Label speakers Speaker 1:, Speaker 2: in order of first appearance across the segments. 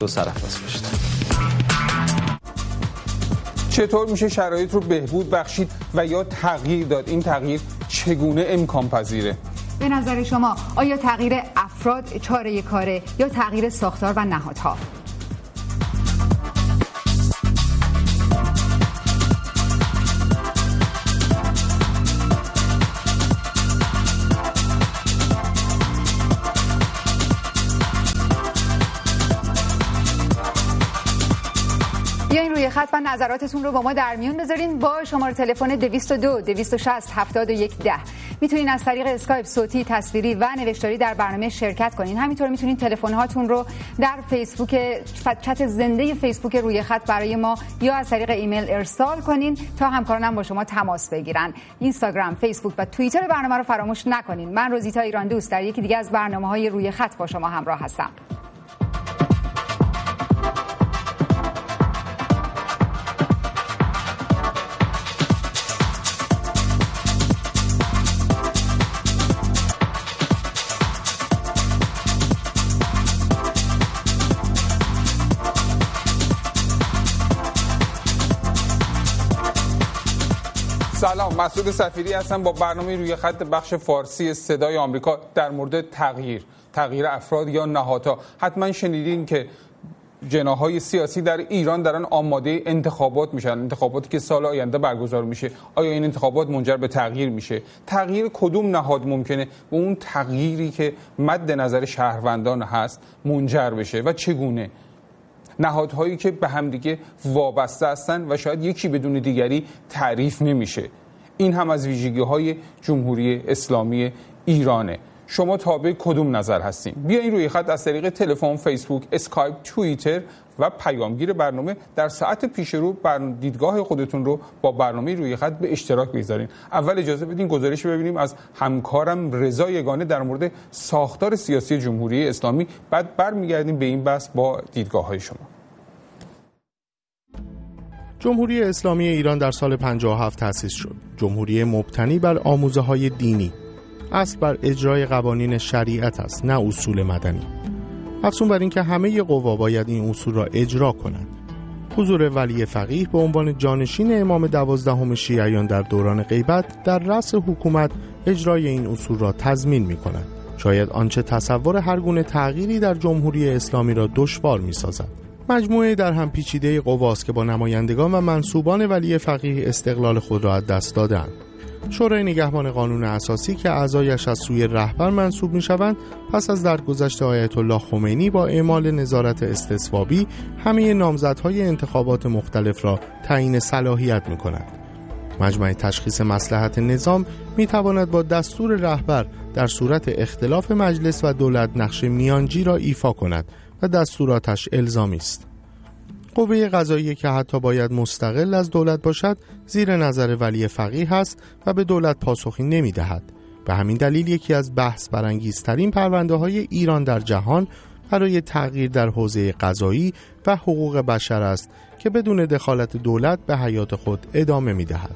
Speaker 1: دو سرافراز باشید.
Speaker 2: چطور میشه شرایط رو بهبود بخشید و یا تغییر داد؟ این تغییر چگونه امکان پذیره؟
Speaker 3: به نظر شما آیا تغییر افراد چاره کاره یا تغییر ساختار و نهادها؟ بیاین روی خط و نظراتتون رو با ما در میون بذارین با شماره تلفن 202 260 71 10. میتونین از طریق اسکایپ صوتی، تصویری و نوشتاری در برنامه شرکت کنین. همینطور میتونین تلفن هاتون رو در فیسبوک چت زنده فیسبوک روی خط برای ما یا از طریق ایمیل ارسال کنین تا همکارانم با شما تماس بگیرن. اینستاگرام، فیسبوک و توییتر برنامه رو فراموش نکنین. من روزیتا ایران دوست در یکی دیگه از برنامه‌های روی خط با شما همراه هستم.
Speaker 2: سلام، مسعود صفیری هستم با برنامه روی خط بخش فارسی صدای آمریکا در مورد تغییر افراد یا نهادها. حتما شنیدین که جناح‌های سیاسی در ایران دارن آماده انتخابات میشن، انتخاباتی که سال آینده برگزار میشه. آیا این انتخابات منجر به تغییر میشه؟ تغییر کدوم نهاد ممکنه به اون تغییری که مد نظر شهروندان هست منجر بشه و چگونه؟ نهادهایی که به همدیگه وابسته هستن و شاید یکی بدون دیگری تعریف نمیشه. این هم از ویژگی‌های جمهوری اسلامی ایرانه. شما تابع کدوم نظر هستین؟ بیاین روی خط از طریق تلفن، فیسبوک، اسکایپ، توییتر و پیامگیر برنامه در ساعت پیش رو دیدگاه خودتون رو با برنامه روی خط به اشتراک بگذارین. اول اجازه بدین گزارش ببینیم از همکارم رضا یگانه در مورد ساختار سیاسی جمهوری اسلامی، بعد برمیگردیم به این بحث با دیدگاه‌های شما.
Speaker 4: جمهوری اسلامی ایران در سال 57 تأسیس شد. جمهوری مبتنی بر آموزه‌های دینی. اصل بر اجرای قوانین شریعت است، نه اصول مدنی. افزون بر این که همه قوا باید این اصول را اجرا کنند. حضور ولی فقیه به عنوان جانشین امام 12 شیعیان در دوران غیبت در رأس حکومت اجرای این اصول را تضمین می‌کند. شاید آنچه تصور هر گونه تغییری در جمهوری اسلامی را دشوار می‌سازد. مجموعه در هم پیچیده قواست که با نمایندگان و منسوبان ولی فقیه استقلال خود را از دست دادند. شورای نگهبان قانون اساسی که اعضایش از سوی رهبر منصوب می‌شوند، پس از درگذشت آیت الله خمینی با اعمال نظارت استصوابی همه نامزدهای انتخابات مختلف را تعیین صلاحیت می‌کند. مجمع تشخیص مصلحت نظام می‌تواند با دستور رهبر در صورت اختلاف مجلس و دولت نقش میانجی را ایفا کند و دستوراتش الزامی است. قوه قضاییه که حتی باید مستقل از دولت باشد، زیر نظر ولی فقیه است و به دولت پاسخی نمی‌دهد. به همین دلیل یکی از بحث برانگیزترین پرونده‌های ایران در جهان برای تغییر در حوزه قضایی و حقوق بشر است که بدون دخالت دولت به حیات خود ادامه می‌دهد.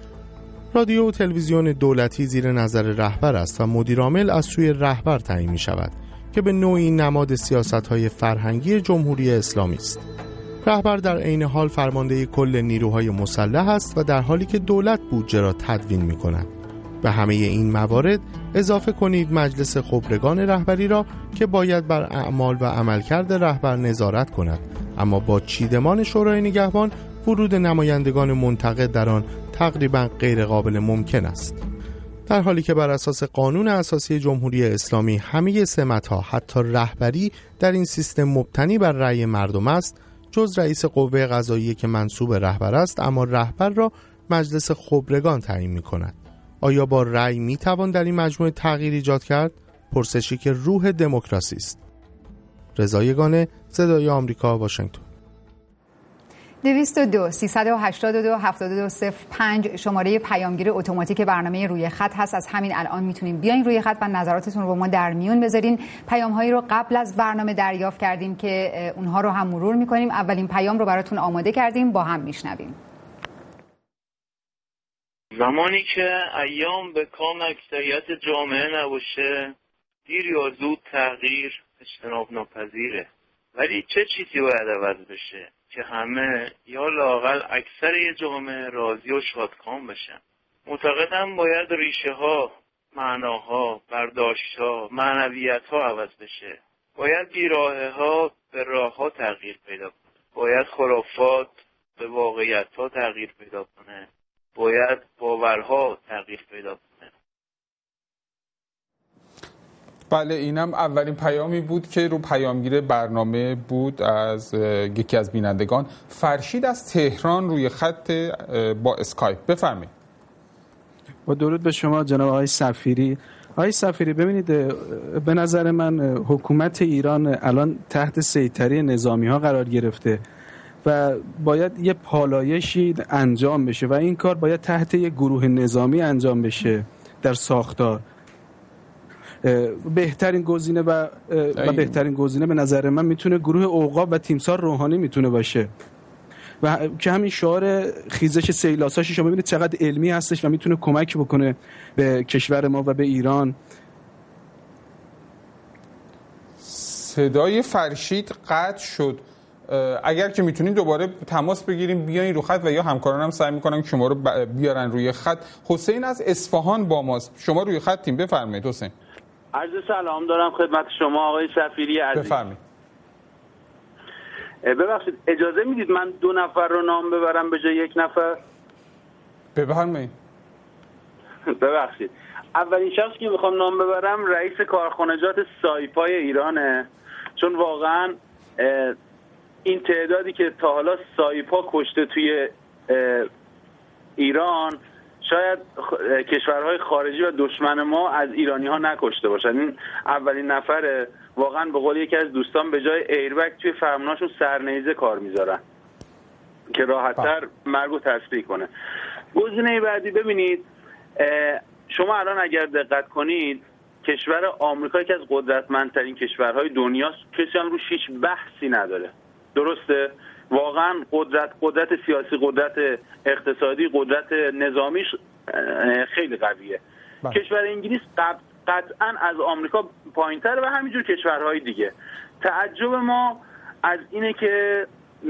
Speaker 4: رادیو و تلویزیون دولتی زیر نظر رهبر است و مدیرعامل از سوی رهبر تعیین می‌شود که به نوعی نماد سیاست‌های فرهنگی جمهوری اسلامی است. رهبر در عین حال فرمانده کل نیروهای مسلح است و در حالی که دولت بودجه را تدوین می‌کند. به همه این موارد اضافه کنید مجلس خبرگان رهبری را که باید بر اعمال و عملکرد رهبر نظارت کند، اما با چیدمان شورای نگهبان ورود نمایندگان منتقد در آن تقریباً غیر قابل ممکن است. در حالی که بر اساس قانون اساسی جمهوری اسلامی همه سمت‌ها حتی رهبری در این سیستم مبتنی بر رأی مردم است، جز رئیس قوه قضاییه که منصوب رهبر است، اما رهبر را مجلس خبرگان تعیین می‌کند. آیا با رأی می‌توان در این مجموعه تغییر ایجاد کرد؟ پرسشی که روح دموکراسی است. رضا یگانه، صدای آمریکا، واشنگتن.
Speaker 3: 202 382 7205 شماره پیامگیر اتوماتیک برنامه روی خط هست. از همین الان میتونین بیاین روی خط و نظراتتون رو با ما در میون بذارین. پیام‌هایی رو قبل از برنامه دریافت کردیم که اونها رو هم مرور میکنیم. اولین پیام رو براتون آماده کردیم، با هم میشنویم.
Speaker 5: زمانی که ایام به کام اکثریت جامعه نباشه، دیر یا زود تغییر اجتناب ناپذیره. ولی چه چیزی باید عوض بشه که همه یا لااقل اکثر یه جامعه راضی و شادکام بشن؟ معتقدم باید ریشه ها، معناها، برداشت‌ها، معنویت‌ها عوض بشه. باید بیراهه ها به راه ها تغییر پیدا کنه. باید خرافات به واقعیت ها تغییر پیدا کنه. باید باورها تغییر پیدا کنه.
Speaker 2: بله، اینم اولین پیامی بود که رو پیامگیر برنامه بود از یکی از بینندگان. فرشید از تهران روی خط با اسکایپ. بفرمایید.
Speaker 1: با درود به شما جناب آقای سفیری. آقای سفیری، ببینید به نظر من حکومت ایران الان تحت سیطره نظامی ها قرار گرفته و باید یه پالایشی انجام بشه و این کار باید تحت یه گروه نظامی انجام بشه در ساختار. بهترین گزینه و بهترین گزینه به نظر من میتونه گروه اوقاف و تیمسار روحانی میتونه باشه و که همین شعار خیزش سیلاساش شما ببینید چقدر علمی هستش و میتونه کمک بکنه به کشور ما و به ایران.
Speaker 2: صدای فرشید قطع شد. اگر که میتونید دوباره تماس بگیریم بیاین رو خط و یا همکارانم سعی میکنن که شما رو بیارن روی خط. حسین از اصفهان با ماست. شما روی خطیم. بفرمایید حسین.
Speaker 6: عرض سلام دارم خدمت شما آقای سفیری عزیز.
Speaker 2: بفرمایید.
Speaker 6: ببخشید اجازه میدید من 2 نفر رو نام ببرم به جای 1 نفر؟
Speaker 2: بفرمایید.
Speaker 6: ببخشید. اولین شخص که میخوام نام ببرم رئیس کارخانجات سایپای ایرانه، چون واقعا این تعدادی که تا حالا سایپا کشته توی ایران شاید کشورهای خارجی و دشمن ما از ایرانی ها نکشته باشن. این اولین نفره. واقعا به قول یکی از دوستان به جای ایربگ توی فرموناشون سرنیزه کار میذارن که راحت‌تر مرگ رو تسریع کنه. گزینه بعدی ببینید، شما الان اگر دقت کنید کشور آمریکا که از قدرتمندترین کشورهای دنیاست، کسی هم روش هیچ بحثی نداره. درسته؟ واقعا قدرت سیاسی، قدرت اقتصادی، قدرت نظامیش خیلی قویه. کشور انگلیس قطعا از آمریکا پایین‌تره و همینجور کشورهای دیگه. تعجب ما از اینه که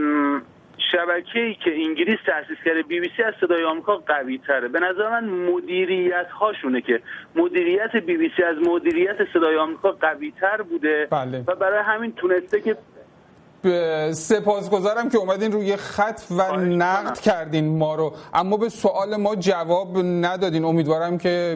Speaker 6: شبکه‌ای که انگلیس تأسیس کرده BBC از صدای آمریکا قوی‌تره. به نظر من مدیریت هاشونه که مدیریت BBC از مدیریت صدای آمریکا قوی‌تر بوده.
Speaker 2: بله.
Speaker 6: و برای همین تونسته که
Speaker 2: سپاسگزارم که اومدین روی خط و نقد کردین ما رو، اما به سوال ما جواب ندادین. امیدوارم که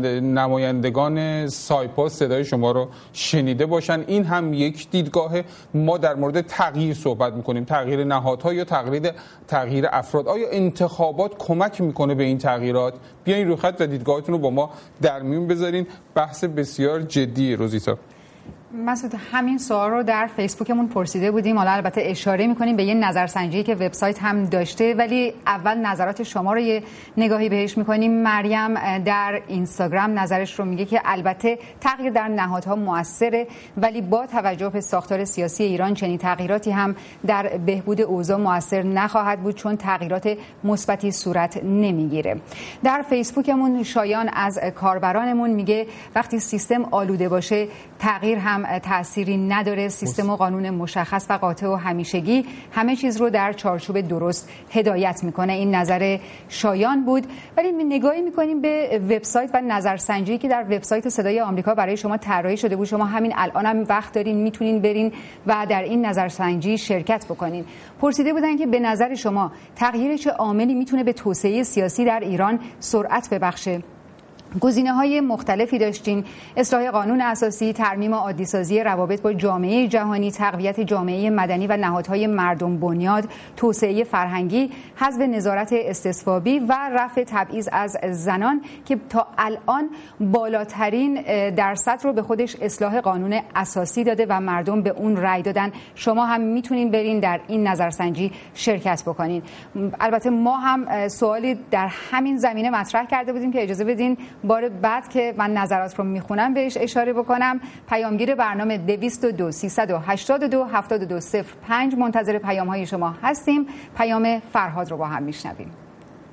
Speaker 2: نمایندگان سایپا صدای شما رو شنیده باشن. این هم یک دیدگاه. ما در مورد تغییر صحبت میکنیم، تغییر نهادها یا تغییر افراد. آیا انتخابات کمک میکنه به این تغییرات؟ بیاین روی خط و دیدگاهتون رو با ما در میون بذارین. بحث بسیار جدی. روزیتا
Speaker 3: مسعود، همین سوال رو در فیسبوکمون پرسیده بودیم. حالا البته اشاره می‌کنیم به یه نظرسنجی که وبسایت هم داشته، ولی اول نظرات شما رو یه نگاهی بهش می‌کنیم. مریم در اینستاگرام نظرش رو میگه که البته تغییر در نهادها موثره، ولی با توجه به ساختار سیاسی ایران چنین تغییراتی هم در بهبود اوضاع موثر نخواهد بود، چون تغییرات مثبتی صورت نمیگیره. در فیسبوکمون شایان از کاربرانمون میگه وقتی سیستم آلوده باشه تغییر هم تأثیری نداره. سیستم و قانون مشخص و قاطع و همیشگی همه چیز رو در چارچوب درست هدایت میکنه. این نظر شایان بود. ولی نگاهی میکنیم به وبسایت و نظرسنجی که در وبسایت صدای آمریکا برای شما طراحی شده بود. شما همین الان هم وقت دارین، میتونین برین و در این نظرسنجی شرکت بکنین. پرسیده بودن که به نظر شما تغییر چه عاملی میتونه به توسعه سیاسی در ایران سرعت ببخشه؟ گزینه‌های مختلفی داشتین: اصلاح قانون اساسی، ترمیم عادی‌سازی روابط با جامعه جهانی، تقویت جامعه مدنی و نهادهای مردم بنیاد، توسعه فرهنگی، حذف نظارت استصوابی و رفع تبعیض از زنان که تا الان بالاترین درصد رو به خودش اصلاح قانون اساسی داده و مردم به اون رأی دادن. شما هم میتونین برین در این نظرسنجی شرکت بکنین. البته ما هم سوالی در همین زمینه مطرح کرده بودیم که اجازه بدین بار بعد که من نظرات رو میخونم بهش اشاره بکنم. پیامگیر برنامه 202 382 7205 منتظر پیام های شما هستیم. پیام فرهاد رو با هم میشنویم.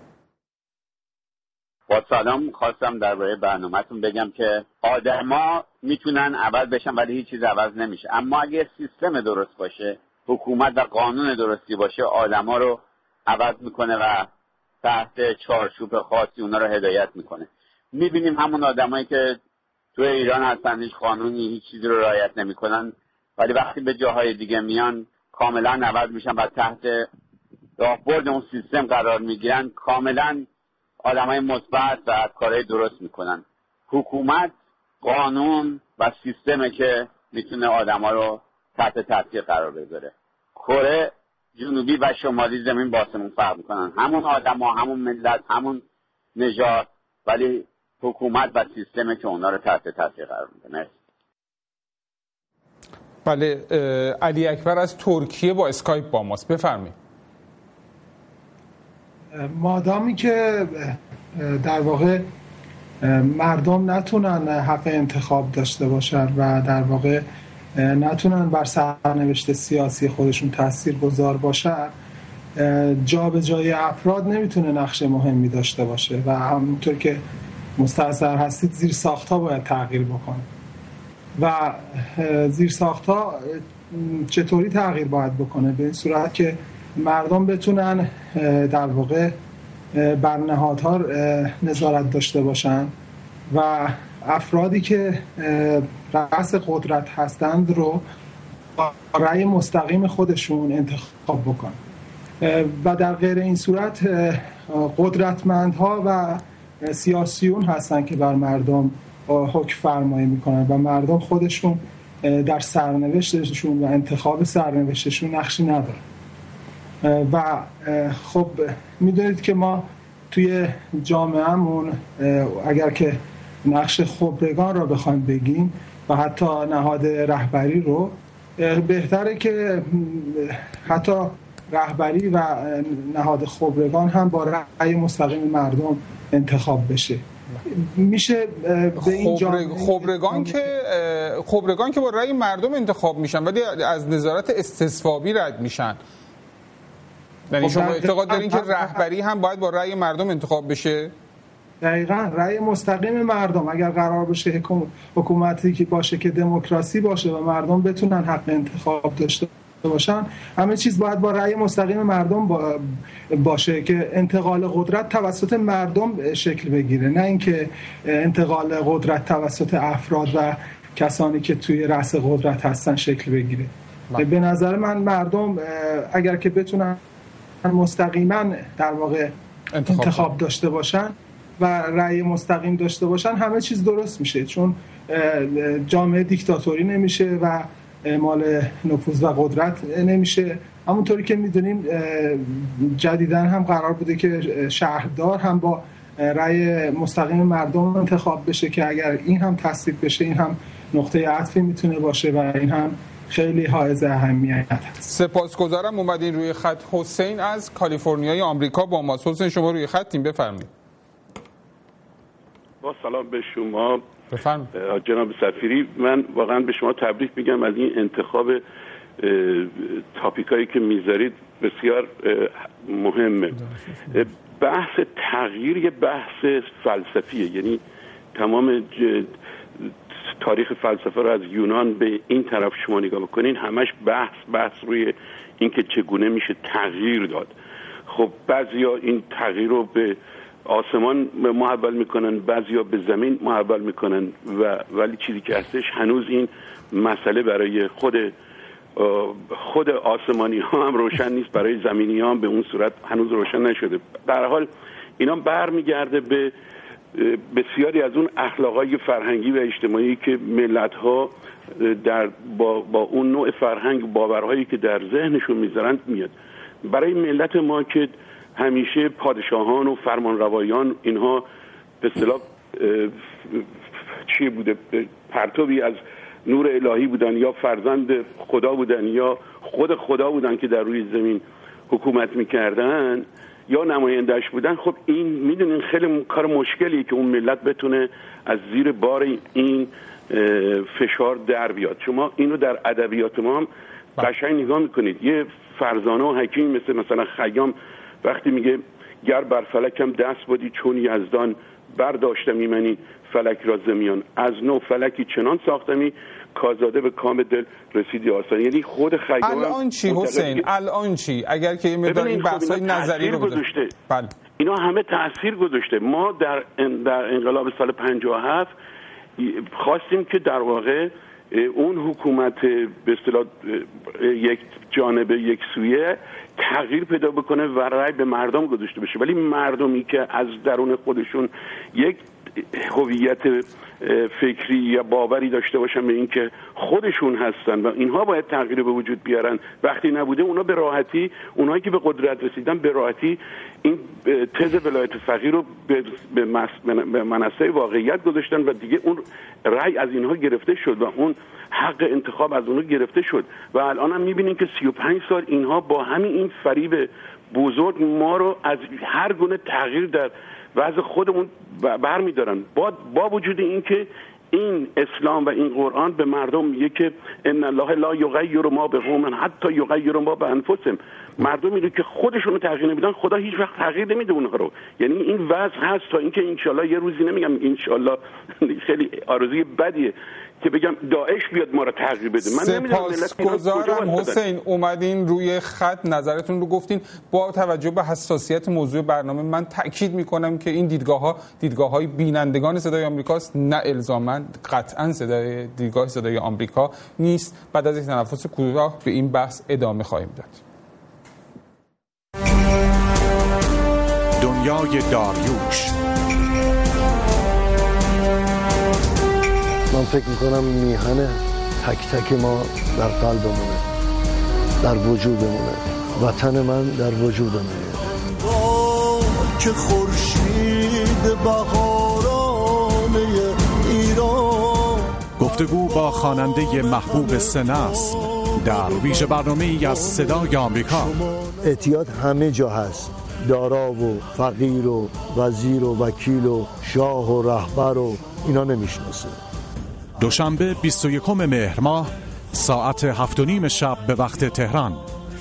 Speaker 7: با سلام، خواستم درباره برنامه‌تون بگم که آدما میتونن عوض بشن ولی هیچ چیز عوض نمیشه. اما اگه سیستم درست باشه، حکومت و قانون درستی باشه، آدما رو عوض میکنه و تحت چارچوب خاصی اونا رو هدایت میکنه. میبینیم همون آدمایی که تو ایران هستن هیچ قانونی هیچ چیزی رو رعایت نمیکنن، ولی وقتی به جاهای دیگه میان کاملا عوض میشن و تحت راهبرد اون سیستم قرار میگیرن، کاملا آدمای مثبت و کارهای درست میکنن. حکومت، قانون و سیستمی که میتونه آدما رو تحت تاثیر قرار بذاره. کره جنوبی و شمالی زمین با آسمون فرق میکنن، همون آدما، همون ملت، همون نژاد، ولی حکومت و سیستمی که اونا رو تحت تاثیر قرار میده.
Speaker 2: بله، علی اکبر از ترکیه با اسکایپ با ماست. بفرمایید.
Speaker 8: مادامی که در واقع مردم نتونن حق انتخاب داشته باشن و در واقع نتونن بر سرنوشت سیاسی خودشون تاثیرگذار باشن، جابجایی افراد نمیتونه نقش مهمی داشته باشه و همونطور که مستحضر هستید زیرساخت‌ها باید تغییر بکنه. و زیرساخت‌ها چطوری تغییر باید بکنه؟ به این صورت که مردم بتونن در واقع بر نهادها نظارت داشته باشن و افرادی که رأس قدرت هستند رو با رأی مستقیم خودشون انتخاب بکنن و در غیر این صورت قدرتمندها و سیاسیون هستن که بر مردم حکم فرمایی میکنن و مردم خودشون در سرنوشتشون و انتخاب سرنوشتشون نقشی ندارن. و خب میدونید که ما توی جامعهمون اگر که نقش خبرگان رو بخوایم بگیم و حتی نهاد رهبری رو، بهتره که حتی رهبری و نهاد خبرگان هم با رأی مستقیم مردم انتخاب بشه. میشه به این
Speaker 2: خبرگان که با رأی مردم انتخاب میشن ولی از نظارت استصوابی رد میشن. یعنی شما اعتقاد دارین که رهبری هم باید با رأی مردم انتخاب بشه؟
Speaker 8: دقیقاً، رأی مستقیم مردم. اگر قرار باشه حکومتی که باشه که دموکراسی باشه و مردم بتونن حق انتخاب داشته باشن، همه چیز باید با رأی مستقیم مردم باشه که انتقال قدرت توسط مردم شکل بگیره، نه اینکه انتقال قدرت توسط افراد و کسانی که توی رأس قدرت هستن شکل بگیره. به نظر من مردم اگر که بتونن مستقیما در واقع انتخاب داشته باشن و رأی مستقیم داشته باشن، همه چیز درست میشه، چون جامعه دیکتاتوری نمیشه و مال نفوذ و قدرت نمیشه. همونطوری که میدونیم جدیداً هم قرار بوده که شهردار هم با رأی مستقیم مردم انتخاب بشه که اگر این هم تصویب بشه این هم نقطه عطفی میتونه باشه و این هم خیلی حائز اهمیت هست.
Speaker 2: سپاسگزارم اومدین روی خط. حسین از کالیفرنیای آمریکا با ما. حسین شما روی خطین، بفرمایید.
Speaker 9: با سلام به شما
Speaker 2: بفرمایید
Speaker 9: جناب سفیری. من واقعا به شما تبریک میگم از این انتخاب تاپیکایی که میذارید، بسیار مهمه. بحث تغییر یه بحث فلسفیه، یعنی تمام تاریخ فلسفه رو از یونان به این طرف شما نگاه بکنین، همش بحث روی این که چگونه میشه تغییر داد. خب بعضیا این تغییر رو به آسمان محول میکنن، بعضیا به زمین محول میکنن ولی چیزی که هستش هنوز این مسئله برای خود آسمانی ها هم روشن نیست، برای زمینی ها هم به اون صورت هنوز روشن نشده. در حال اینا برمیگرده به بسیاری از اون اخلاقای فرهنگی و اجتماعی که ملت ها با اون نوع فرهنگ باورهایی که در ذهنشون میذارن میاد. برای ملت ما که همیشه پادشاهان و فرمانروایان اینها به اصطلاح چی بوده، پرتوی از نور الهی بودن یا فرزند خدا بودن یا خود خدا بودن که در روی زمین حکومت میکردن یا نمایندهش بودن. خب این میدونین خیلی کار مشکلیه که اون ملت بتونه از زیر بار این فشار در بیاد. شما اینو در ادبیات ما هم قشنگ نگاه میکنید. یه فرزانه و حکیم مثلا خیام وقتی میگه گر بر فلکم دست بودی چون یزدان برداشتمی منی فلک را زمیان، از نو فلکی چنان ساختمی کازاده به کام دل رسیدی آسان. یعنی خود خیام
Speaker 2: الان چی حسین؟ الان چی؟ اگر که مقدار این بحث‌های نظری رو
Speaker 9: گذاشته،
Speaker 2: بله
Speaker 9: اینا همه تأثیر گذاشته. ما در انقلاب سال 57 خواستیم که در واقع اون حکومت به اصطلاح یک جانبه یک سویه تغییر پیدا بکنه و رأی به مردم گذاشته بشه، ولی مردمی که از درون خودشون یک هویت فکری یا باوری داشته باشن به اینکه خودشون هستن و اینها باید تغییر به وجود بیارن، وقتی نبوده اونا به راحتی، اونایی که به قدرت رسیدن به راحتی این تز ولایت فقیه رو به منصه واقعیت گذاشتن و دیگه اون رأی از اینها گرفته شد و اون حق انتخاب از اونها گرفته شد و الان هم میبینیم که 35 سال اینها با همین این فریب بزرگ ما رو از هر گونه تغییر در وضع خودمون برمیدارن، با وجود این که این اسلام و این قرآن به مردم میگه که ان الله لا یغیر ما بقوم حتی یغیروا ما بانفسهم. مردمی رو که خودشون رو تغییر نمیدن خدا هیچ وقت تغییر نمیده اونها رو. یعنی این وضع هست تا اینکه انشالله یه روزی، نمیگم انشالله خیلی آرزوی بدیه که بگم داعش بیاد ما رو تغییر بده. من نمیدونم
Speaker 2: سپاسگزارم حسین اومدین روی خط نظرتون رو گفتین. با توجه به حساسیت موضوع برنامه من تاکید میکنم که این دیدگاه‌های بینندگان صدای آمریکاست، نه الزاما قطعا دیدگاه صدای آمریکا نیست. بعد از یک تنفس کوتاه به این بحث ادامه خواهیم داد.
Speaker 10: دنیای داریوش.
Speaker 11: من فکر میکنم میهن تک تک ما در قلبمونه، در وجودمونه. وطن من در وجودمونه.
Speaker 12: که خورشید بهارانه ایران.
Speaker 10: گفتگو با خواننده محبوب سه نسل در ویژه برنامه‌ای از صدای آمریکا.
Speaker 11: اعتیاد همه جا هست، دارا و فقیر و وزیر و وکیل و شاه و رهبر و اینا نمیشناسه.
Speaker 10: دوشنبه 21 مهر ماه ساعت 7:30 شب به وقت تهران.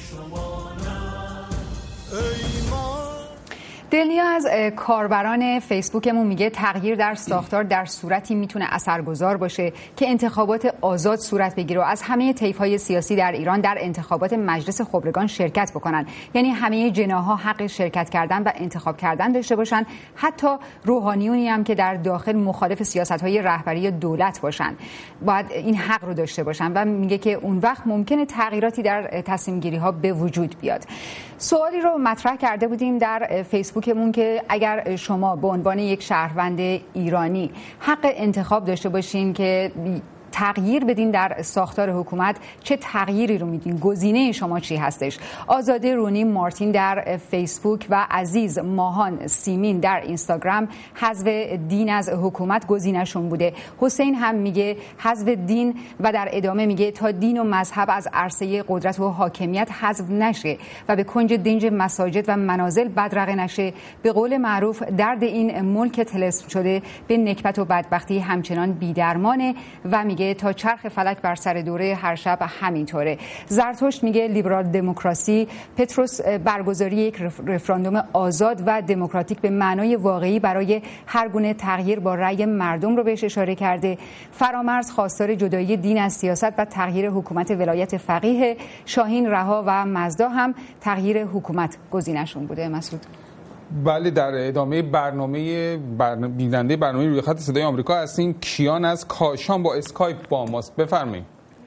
Speaker 3: دلنیا از کاربران فیسبوکمون میگه تغییر در ساختار در صورتی میتونه اثرگذار باشه که انتخابات آزاد صورت بگیره و از همه طیف‌های سیاسی در ایران در انتخابات مجلس خبرگان شرکت بکنن. یعنی همه جناح‌ها حق شرکت کردن و انتخاب کردن داشته باشن، حتی روحانیونی هم که در داخل مخالف سیاست‌های رهبری دولت باشن باید این حق رو داشته باشن و میگه که اون وقت ممکنه تغییراتی در تصمیم‌گیری‌ها به وجود بیاد. سوالی رو مطرح کرده بودیم در فیسبوکمون که اگر شما به عنوان یک شهروند ایرانی حق انتخاب داشته باشین که تغییر بدین در ساختار حکومت، چه تغییری رو میدین؟ گزینه شما چی هستش؟ آزاده رونی مارتین در فیسبوک و عزیز ماهان سیمین در اینستاگرام حذف دین از حکومت گزینه‌شون بوده. حسین هم میگه حذف دین و در ادامه میگه تا دین و مذهب از عرصه قدرت و حاکمیت حذف نشه و به کنج دنج مساجد و منازل بدرقه نشه، به قول معروف درد این ملک طلسم شده به نکبت و بدبختی همچنان بی‌درمانه و میگه تا چرخ فلک بر سر دوره هر شب همینطوره. زرتشت میگه لیبرال دموکراسی. پتروس برگزاری یک رفراندوم آزاد و دموکراتیک به معنای واقعی برای هر گونه تغییر با رأی مردم رو بهش اشاره کرده. فرامرز خواستار جدایی دین از سیاست و تغییر حکومت ولایت فقیه. شاهین رها و مزدا هم تغییر حکومت گزینه‌شون بوده. مسعود.
Speaker 2: بله، در ادامه بیننده برنامه روی خط صدای آمریکا هستیم. کیان از کاشان با اسکایپ با ماست. بفرمایید.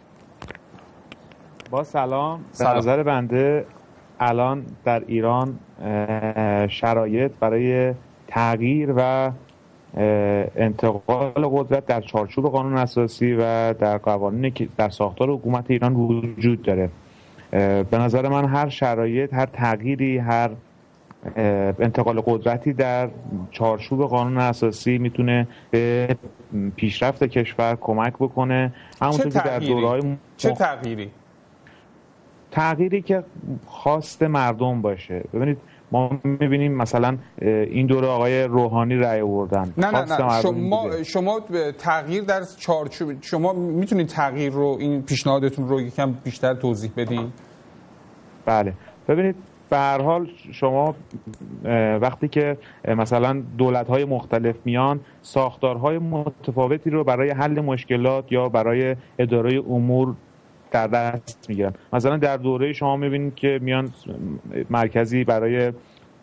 Speaker 13: با سلام. به نظر بنده الان در ایران شرایط برای تغییر و انتقال قدرت در چارچوب قانون اساسی و در قوانینی که در ساختار حکومت ایران وجود داره. به نظر من هر شرایط، هر تغییری، هر انتقال قدرتی در چارچوب قانون اساسی میتونه به پیشرفت کشور کمک بکنه. همونطور که در دوره‌های
Speaker 2: چه تغییری؟
Speaker 13: تغییری که خواست مردم باشه. ببینید ما میبینیم مثلا این دوره آقای روحانی رأی آوردن.
Speaker 2: نه شما تغییر در چارچوب، شما میتونید تغییر رو، این پیشنهادتون رو یکم بیشتر توضیح بدین؟
Speaker 13: بله، ببینید به هر حال شما وقتی که مثلا دولت‌های مختلف میان ساختارهای متفاوتی رو برای حل مشکلات یا برای اداره امور در دست میگیرن. مثلا در دوره شما میبینید که میان مرکزی برای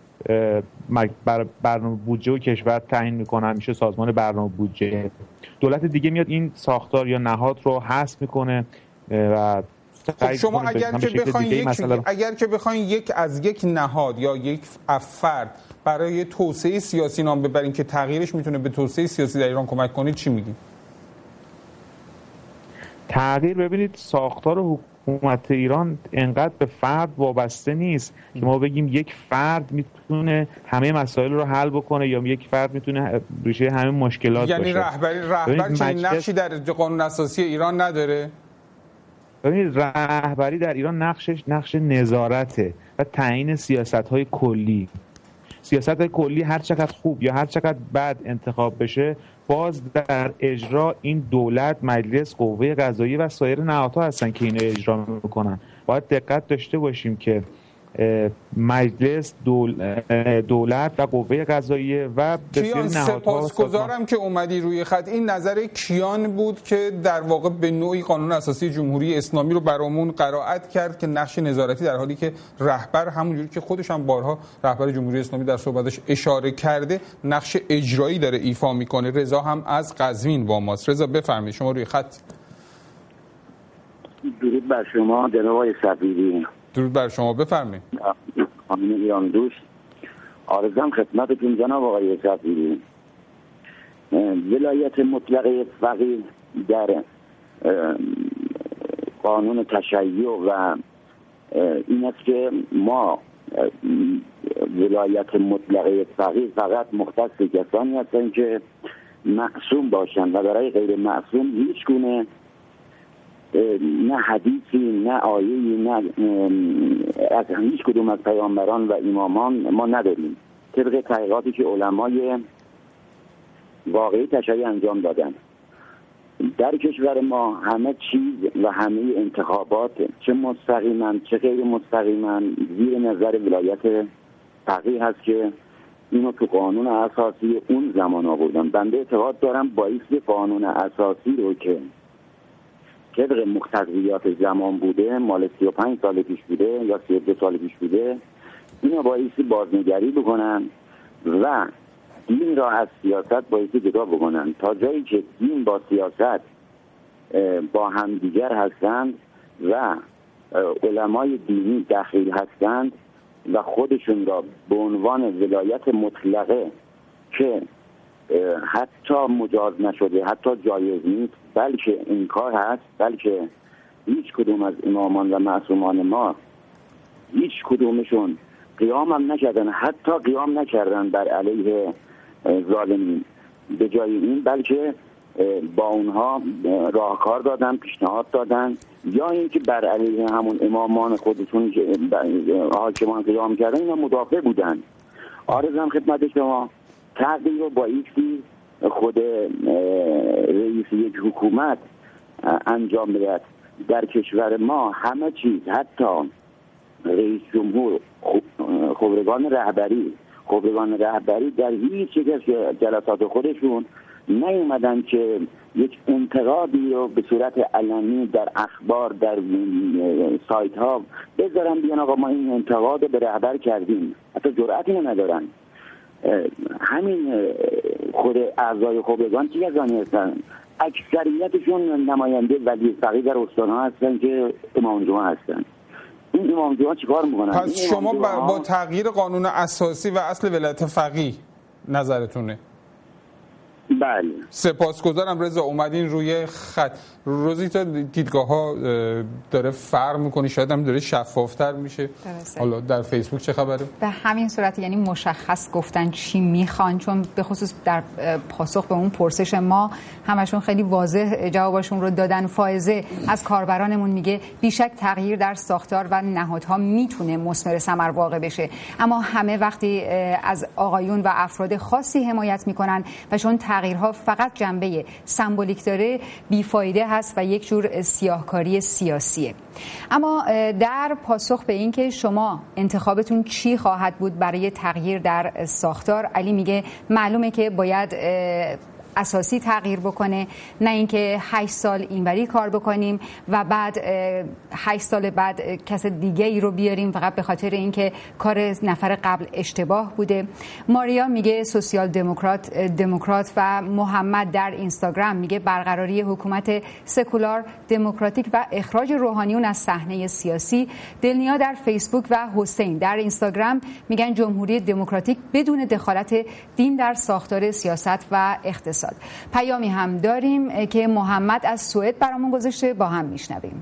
Speaker 13: برنامه بودجه و کشور تعیین میکنن، میشه سازمان برنامه بودجه. دولت دیگه میاد این ساختار یا نهاد رو حذف میکنه و
Speaker 2: خب شما اگر که بخواین یک از یک نهاد یا یک فرد برای توسعه سیاسی نام ببرین که تغییرش میتونه به توسعه سیاسی در ایران کمک کنه، چی میگین؟
Speaker 13: تغییر، ببینید ساختار حکومت ایران انقدر به فرد وابسته نیست که ما بگیم یک فرد میتونه همه مسائل رو حل بکنه یا یک فرد میتونه ریشه همه مشکلات
Speaker 2: یعنی
Speaker 13: باشه.
Speaker 2: رهبر چنین نقشی در قانون اساسی ایران نداره؟
Speaker 13: ببینید رهبری در ایران نقش نظارته و تعیین سیاست‌های کلی. سیاست کلی هر چقدر خوب یا هر چقدر بد انتخاب بشه، باز در اجرا این دولت، مجلس، قوه قضاییه و سایر نهادها هستن که اینو اجرا میکنن. باید دقت داشته باشیم که مجلس، دولت و قوه قضاییه و
Speaker 2: کیان، سپاسگزارم که اومدی روی خط. این نظر کیان بود که در واقع به نوعی قانون اساسی جمهوری اسلامی رو برامون قرائت کرد که نقش نظارتی، در حالی که رهبر همونجوری که خودش هم بارها رهبر جمهوری اسلامی در صحبتش اشاره کرده نقش اجرایی داره ایفا میکنه. رضا هم از قزوین با ماست. رضا بفرمایید، شما روی خط.
Speaker 14: درود بر شما جناب آقای صفیری.
Speaker 2: درود بر شما، بفرمایید.
Speaker 14: خانم ایران دوست، عرضم خدمتتون جناب آقای صفیری، ولایت مطلقه فقیه در قانون تشیع و این است که ما ولایت مطلقه فقیه فقط مختص کسانی هستند که معصوم باشند و برای غیر معصوم هیچ گونه نه حدیثی، نه آیه‌ای، نه از هیچ کدوم از پیامبران و امامان ما نداریم، طبق تحقیقاتی که علمای واقعی تشیع انجام دادن. در کشور ما همه چیز و همه انتخابات، چه مستقیما چه غیر مستقیما، زیر نظر ولایت فقیه هست که اینو تو قانون اساسی اون زمان آوردن. بنده اعتقاد دارم بایستی قانون اساسی رو که طبق مقتضیات زمان بوده، مال 35 سال پیش بوده یا 32 سال پیش بوده، اینو بایستی بازنگری بکنن و دین را از سیاست بایستی جدا بکنن. تا جایی که دین با سیاست با همدیگر هستند و علمای دینی دخیل هستند و خودشون را به عنوان ولایت مطلقه که حتی مجاز نشده، حتی جایز نیست، بلکه انکار هست، بلکه هیچ کدوم از امامان و معصومان ما هیچ کدومشون قیام هم نکردن، حتی قیام نکردن بر علیه ظالمین. به جای این بلکه با اونها راهکار دادن، پیشنهاد دادن، یا اینکه بر علیه همون امامان خودشون که حاکمان قیام کردن اینا مدافع بودن. عرضم خدمت شما تغییر رو بایستی خود رئیس یک حکومت انجام بدهد. در کشور ما همه چیز، حتی رئیس جمهور، خبرگان رهبری در هیچ یک از جلسات خودشون نیومدن که یک انتقادی رو به صورت علنی در اخبار، در سایت ها بذارن بیان آقا ما این انتقاد رو به رهبر کردیم. حتی جرأتی ندارن. همین خود اعضای خبرگان چی کسانی هستن؟ اکثریتشون نماینده ولی فقیه در استان‌ها هستن که امام جمعه هستن. این امام جمعه چیکار میکنن؟
Speaker 2: پس شما با تغییر قانون اساسی و اصل ولایت فقیه نظرتونه؟
Speaker 14: بله.
Speaker 2: سپاسگزارم رضا اومدین روی خط. روزی تا دیدگاه ها داره فرق میکنه، شاید هم داره شفافتر میشه. حالا در فیسبوک چه خبره؟
Speaker 3: به همین صورت، یعنی مشخص گفتن چی میخوان، چون به خصوص در پاسخ به اون پرسش ما همشون خیلی واضح جوابشون رو دادن. فائزه از کاربرانمون میگه بیشک تغییر در ساختار و نهادها میتونه مثمر ثمر واقع بشه، اما همه وقتی از آقایون و افراد خاصی حمایت میکنن و چون تغییرها فقط جنبه سمبولیک داره بیفایده هست و یک جور سیاهکاری سیاسیه. اما در پاسخ به این که شما انتخابتون چی خواهد بود برای تغییر در ساختار، علی میگه معلومه که باید اساسی تغییر بکنه، نه اینکه 8 سال اینوری کار بکنیم و بعد 8 سال بعد کس دیگه ای رو بیاریم فقط به خاطر اینکه کار نفر قبل اشتباه بوده. ماریا میگه سوسیال دموکرات و محمد در اینستاگرام میگه برقراری حکومت سکولار دموکراتیک و اخراج روحانیون از صحنه سیاسی. دلنیا در فیسبوک و حسین در اینستاگرام میگن جمهوری دموکراتیک بدون دخالت دین در ساختار سیاست و اقتصاد. پیامی هم داریم که محمد از سوئد برامون گذاشته، با هم میشنویم.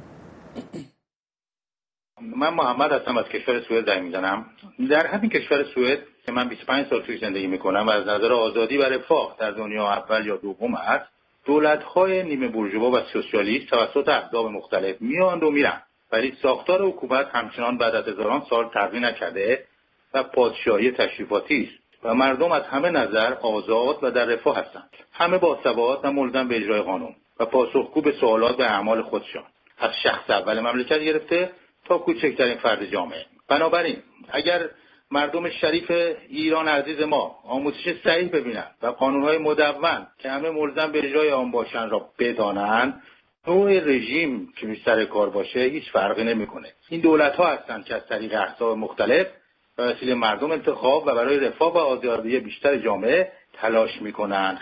Speaker 15: من محمد هستم، از کشور سوئد زنگ میزنم. در همین کشور سوئد که من 25 سال توی زندگی میکنم و از نظر آزادی و رفاه در دنیا اول یا دوم است، دولت‌های نیمه بورژوا و سوسیالیست توسط احزاب مختلف میان و میرن، ولی ساختار حکومت همچنان بعد از هزاران سال تغییر نکرده و پادشاهی تشریفاتی است و مردم از همه نظر آزاد و در رفاه هستند. همه باسواد و ملزم به اجرای قانون و پاسخگو به سوالات و اعمال خودشان، از شخص اول مملکت گرفته تا کوچکترین فرد جامعه. بنابراین اگر مردم شریف ایران عزیز ما آموزش صحیح ببینند و قانون‌های مدون که همه ملزم به اجرای آن باشند را بدانند، نوع رژیم که سر کار باشه هیچ فرقی نمی‌کنه. این دولت‌ها هستند که از طریق احزاب مختلف و وسیله مردم انتخاب و برای رفاه و آزادی بیشتر جامعه تلاش میکنند.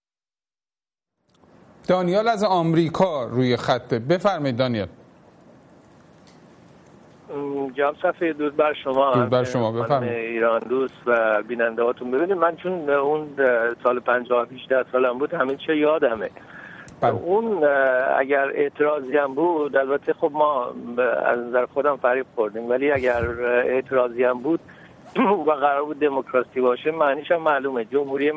Speaker 2: دانیال از آمریکا روی خطه، بفرمایید دانیال.
Speaker 16: جناب صفحه درود بر شما.
Speaker 2: درود بر شما، بفرمایید.
Speaker 16: ایران دوست و بیننده هاتون. ببینید من چون اون سال 18 سالم بود همین چه یادمه. اون اگر اعتراضی هم بود، البته خب ما از نظر خودم فریب خوردیم، ولی اگر اعتراضی هم بود و قرار بود دموکراسی باشه، معنیش هم معلومه، جمهوری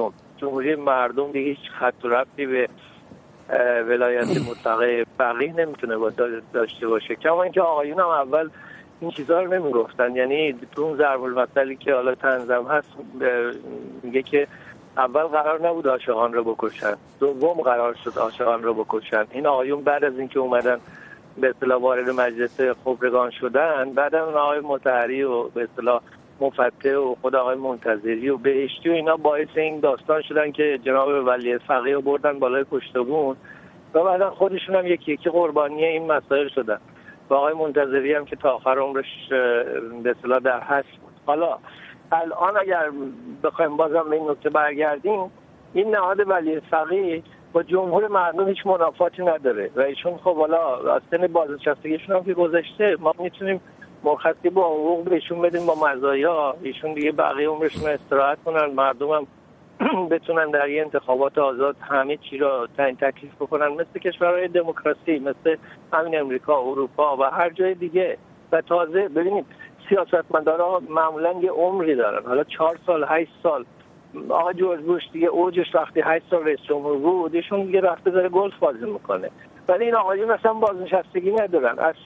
Speaker 16: مردم دیگه هیچ خط و ربطی به ولایت مطلقه فقیه نمیتونه داشته باشه. کما اینکه آقایون هم اول این چیزها رو نمیگفتن، یعنی تو اون ضرب المثلی که حالا طنزم هست میگه که اول قرار نبود عاشقان رو بکشن، دوم قرار شد عاشقان رو بکشن. این آقایون بعد از اینکه اومدن به اصطلاح وارد مجلس خبرگان شدن، بعد اون آقای مطهری و به اصطلاح مفتح و خود آقای منتظری و بهشتی و اینا باعث این داستان شدن که جناب ولی فقیه بردن بالای پشتبون و بعدا خودشون هم یکی یکی قربانی این مسائل شدن و آقای منتظری هم که تا آخر عمرش به اصطلاح در حبس بود. حالا الان اگر بخوایم بازم به این نکته برگردیم، این نهاد ولی فقیه با جمهور مردم هیچ منافاتی نداره و ایشون خب حالا از سن بازنشستگیشون هم که گذشته، ما میتونیم مرخصی با حقوق بهشون بدیم با مزایا، ایشون دیگه بقیه عمرشون استراحت کنن، مردم هم بتونن در یه انتخابات آزاد همه چی رو تعیین تکلیف بکنن، مثل کشورهای دموکراسی، مثل همین امریکا، اروپا و هر جای دیگه. و تازه ببینید سیاستمدارا معمولا یه عمری دارن، حالا 4 سال 8 سال. آقا جورج بوش دیگه اوجش وقتی 8 سال رئیس جمهور بود، ایشون دیگه رفته داره گلف بازی میکنه، ولی این آقایون مثلا بازنشستگی ندارن. از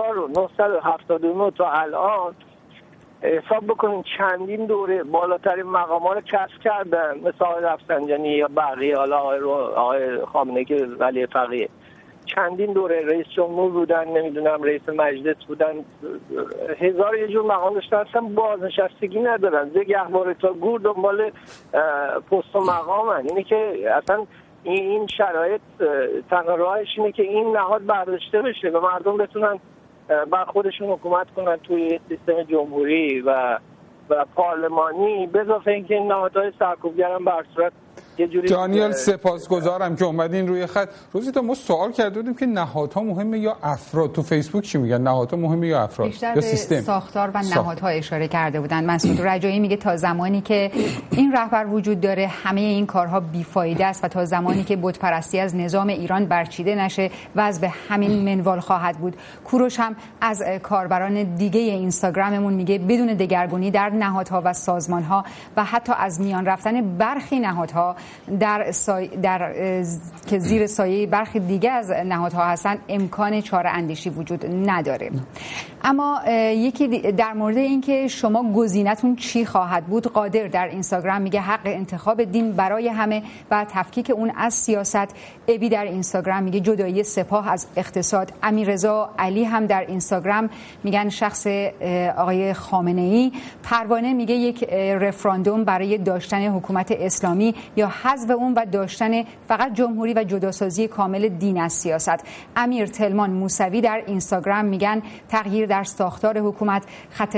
Speaker 16: 1979 تا الان حساب بکنین چندین دوره بالاترین مقام‌ها رو کسب کردن، مثل آقای رفسنجانی یا بقیه، حالا آقای خامنه‌ای که ولی فقیه، چندین دوره رئیس جمهور بودن، نمیدونم رئیس مجلس بودن، هزار یه جور مقام داشتن، اصلا بازنشستگی ندارن، زه گهواره تا گور دنبال پست و مقامن. اینه که اصلا این شرایط تنها راهش اینه که این نهاد برداشته بشه و مردم بتونن بر خودشون حکومت کنن توی سیستم جمهوری و پارلمانی، به اضافه اینکه این نهادهای سرکوبگر هم به هر صورت یه جوری.
Speaker 2: دانیال سپاسگزارم که اومدین روی خط. روزیتا ما سوال کرده بودیم که نهادها مهمه یا افراد؟ تو فیسبوک چی میگن؟ نهادها مهمه یا افراد یا سیستم؟
Speaker 3: بیشتر به ساختار و نهادها اشاره کرده بودن. مسعود رجایی میگه تا زمانی که این رهبر وجود داره همه این کارها بیفایده است و تا زمانی که بتپرستی از نظام ایران برچیده نشه و از به همین منوال خواهد بود. کوروش هم از کاربران دیگه اینستاگراممون میگه بدون دگرگونی در نهادها و سازمانها و حتی از میان رفتن برخی نهادها که زیر سایه برخی دیگه از نهادها هستن، امکان چاره اندیشی وجود نداره. اما یکی در مورد اینکه شما گزینتون چی خواهد بود، قادر در اینستاگرام میگه حق انتخاب دین برای همه و تفکیک اون از سیاست. ابی در اینستاگرام میگه جدایی سپاه از اقتصاد. امیررضا علی هم در اینستاگرام میگن شخص آقای خامنه‌ای. پروانه میگه یک رفراندوم برای داشتن حکومت اسلامی یا حذف اون و داشتن فقط جمهوری و جداسازی کامل دین از سیاست. امیر تلمان موسوی در اینستاگرام میگن تغییر در ساختار حکومت، خط